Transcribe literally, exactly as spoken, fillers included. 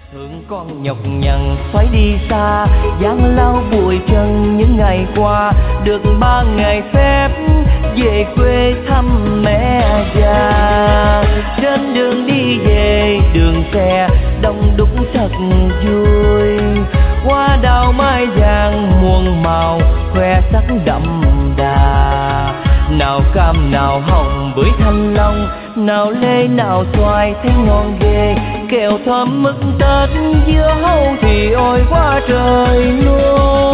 Thương con nhọc nhằn phải đi xa, gian lao bụi trần những ngày qua, được ba ngày phép về quê thăm mẹ già. Trên đường đi về đường xe đông đúc thật vui, hoa đào mai vàng muôn màu khoe sắc đậm đà. Nào cam nào hồng bưởi thanh long, nào lê nào xoài thấy ngon ghê, kẹo thơm mứt tết dưa hấu thì ôi quá trời luôn.